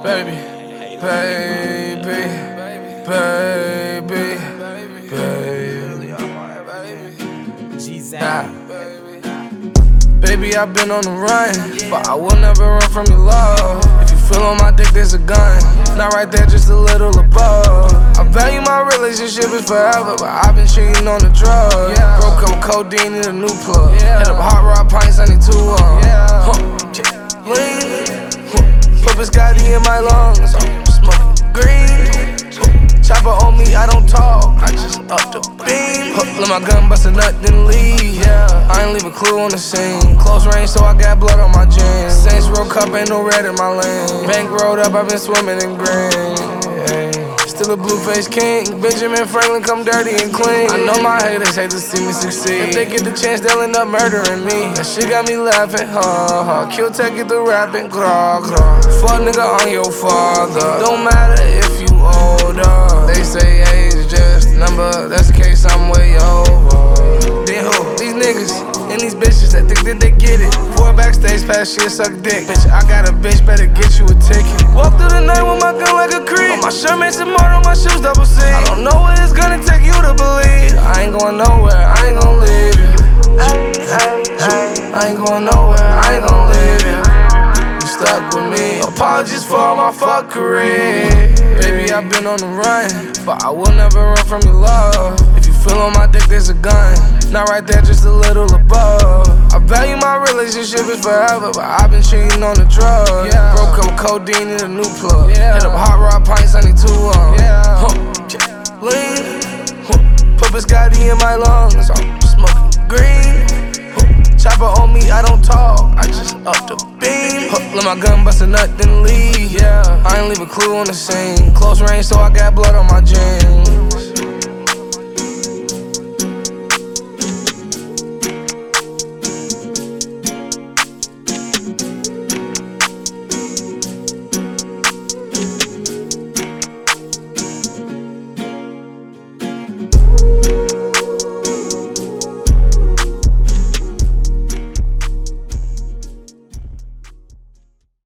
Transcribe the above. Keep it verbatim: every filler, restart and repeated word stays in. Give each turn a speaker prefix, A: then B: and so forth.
A: Baby, baby, baby, baby. Nah. Baby, I've been on the run, but I will never run from your love. If you feel on my dick, there's a gun. Not right there, just a little above. I value my relationship is forever, but I've been cheating on the drug. Broke up with codeine in a new plug. Hit up hot rod pints, I need two on. Huh. Lean. Put biscotti in my lungs. I'm smoking green. Chopper on me, I don't talk, I just up the beam. Let my gun bust a nut, then leave. Yeah, I ain't leave a clue on the scene. Close range, so I got blood on my jeans. Saints Row Cup, ain't no red in my lane. Bank rolled up, I've been swimming in green. Ay. Still a blue-faced king. Benjamin Franklin, come dirty and clean. I know my haters hate to see me succeed. If they get the chance, they'll end up murdering me. That shit got me laughing, ha ha. Kill Tech, get the rapping, grah grah. Fuck nigga on your father. Don't matter if you older. They say age is just a number, that's the case, I'm way over. Then who? These niggas and these bitches that think that they get it. Boy backstage pass shit, suck dick. Bitch, I got a bitch, better get you a ticket. Walk through the night with my gun like a creep. On my shirt made some more, on my shoes double C. I don't know what it's gonna take you to believe. I ain't going nowhere, I ain't gon' leave you. I ain't going nowhere, I ain't gon' leave you. You stuck with me, apologies for all my fuckery. Baby, I've been on the run, but I will never run from your love. If you feel on my dick, there's a gun. Not right there, just a little above. I value my relationship is forever, but I've been cheating on the drug. Yeah. Broke up with codeine in a new plug. Yeah. Hit up hot rod pints, I need two on. Yeah. Huh. Lean. Huh. Put biscotti in my lungs. I'm smoking green. Huh. Chopper on me, I don't talk, I just up the beam. Huh. Let my gun bust a nut, then leave. Yeah. I ain't leave a clue on the scene. Close range, so I got blood on my jeans.